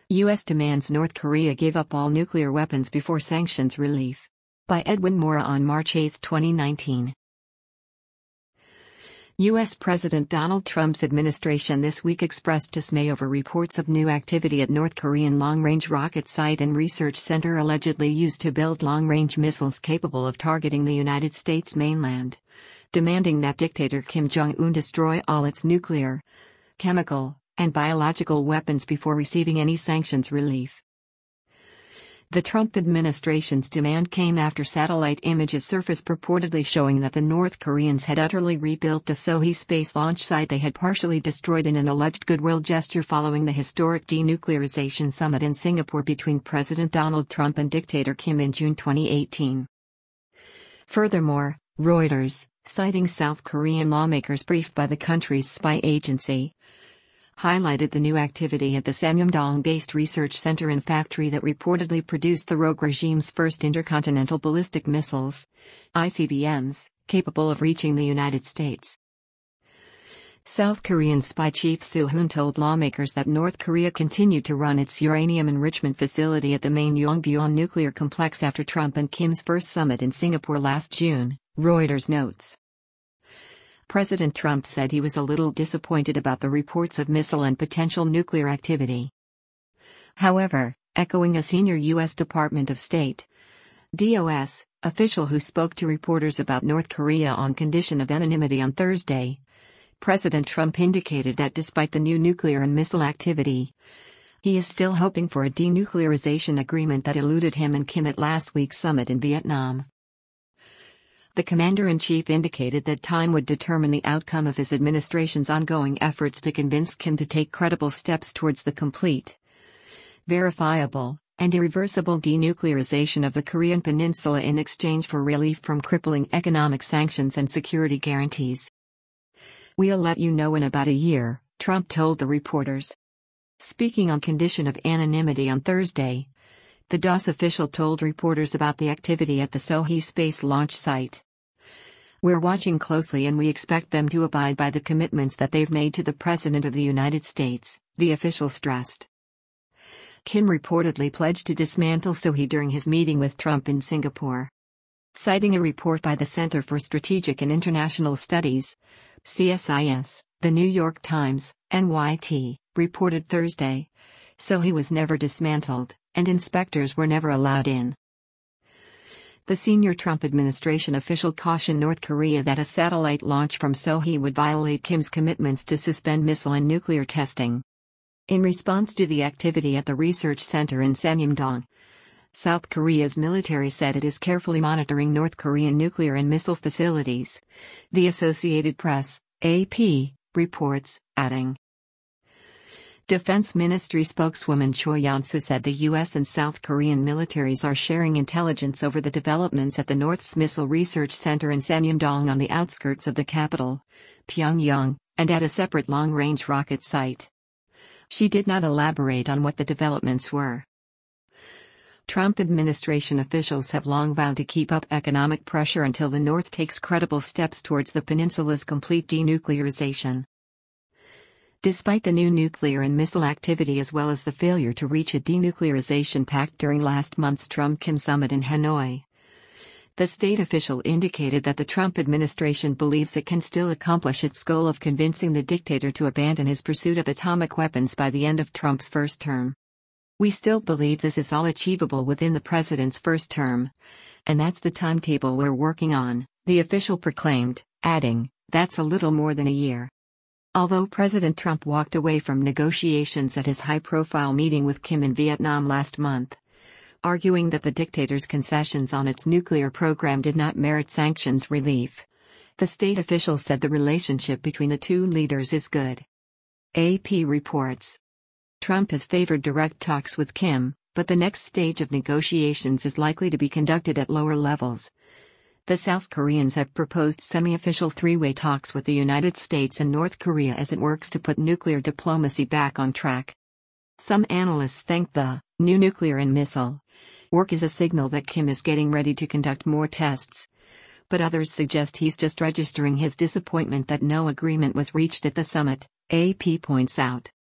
U.S. demands North Korea give up all nuclear weapons before sanctions relief. By Edwin Mora on March 8, 2019. U.S. President Donald Trump's administration this week expressed dismay over reports of new activity at North Korean long-range rocket site and research center allegedly used to build long-range missiles capable of targeting the United States mainland, demanding that dictator Kim Jong-un destroy all its nuclear, chemical, and biological weapons before receiving any sanctions relief. The Trump administration's demand came after satellite images surfaced purportedly showing that the North Koreans had utterly rebuilt the Sohae space launch site they had partially destroyed in an alleged goodwill gesture following the historic denuclearization summit in Singapore between President Donald Trump and dictator Kim in June 2018. Furthermore, Reuters, citing South Korean lawmakers briefed by the country's spy agency, highlighted the new activity at the Samyumdong-based research center and factory that reportedly produced the rogue regime's first intercontinental ballistic missiles, ICBMs, capable of reaching the United States. South Korean spy chief Suh-hoon told lawmakers that North Korea continued to run its uranium enrichment facility at the main Yongbyon nuclear complex after Trump and Kim's first summit in Singapore last June, Reuters notes. President Trump said he was a little disappointed about the reports of missile and potential nuclear activity. However, echoing a senior U.S. Department of State (DOS) official who spoke to reporters about North Korea on condition of anonymity on Thursday, President Trump indicated that despite the new nuclear and missile activity, he is still hoping for a denuclearization agreement that eluded him and Kim at last week's summit in Vietnam. The commander-in-chief indicated that time would determine the outcome of his administration's ongoing efforts to convince Kim to take credible steps towards the complete, verifiable, and irreversible denuclearization of the Korean Peninsula in exchange for relief from crippling economic sanctions and security guarantees. "We'll let you know in about a year," Trump told the reporters. Speaking on condition of anonymity on Thursday, the DOS official told reporters about the activity at the Sohae space launch site. "We're watching closely and we expect them to abide by the commitments that they've made to the President of the United States," the official stressed. Kim reportedly pledged to dismantle Sohae during his meeting with Trump in Singapore. Citing a report by the Center for Strategic and International Studies, CSIS, The New York Times, NYT, reported Thursday, Sohae was never dismantled, and inspectors were never allowed in. The senior Trump administration official cautioned North Korea that a satellite launch from Sohae would violate Kim's commitments to suspend missile and nuclear testing. In response to the activity at the research center in Samyumdong, South Korea's military said it is carefully monitoring North Korean nuclear and missile facilities, the Associated Press, AP, reports, adding. Defense Ministry spokeswoman Choi Yeon-soo said the U.S. and South Korean militaries are sharing intelligence over the developments at the North's Missile Research Center in Samyumdong on the outskirts of the capital, Pyongyang, and at a separate long-range rocket site. She did not elaborate on what the developments were. Trump administration officials have long vowed to keep up economic pressure until the North takes credible steps towards the peninsula's complete denuclearization. Despite the new nuclear and missile activity as well as the failure to reach a denuclearization pact during last month's Trump-Kim summit in Hanoi, the state official indicated that the Trump administration believes it can still accomplish its goal of convincing the dictator to abandon his pursuit of atomic weapons by the end of Trump's first term. "We still believe this is all achievable within the president's first term, and that's the timetable we're working on," the official proclaimed, adding, "That's a little more than a year." Although President Trump walked away from negotiations at his high-profile meeting with Kim in Vietnam last month, arguing that the dictator's concessions on its nuclear program did not merit sanctions relief, the state official said the relationship between the two leaders is good. AP reports. Trump has favored direct talks with Kim, but the next stage of negotiations is likely to be conducted at lower levels. The South Koreans have proposed semi-official three-way talks with the United States and North Korea as it works to put nuclear diplomacy back on track. Some analysts think the new nuclear and missile work is a signal that Kim is getting ready to conduct more tests, but others suggest he's just registering his disappointment that no agreement was reached at the summit, AP points out.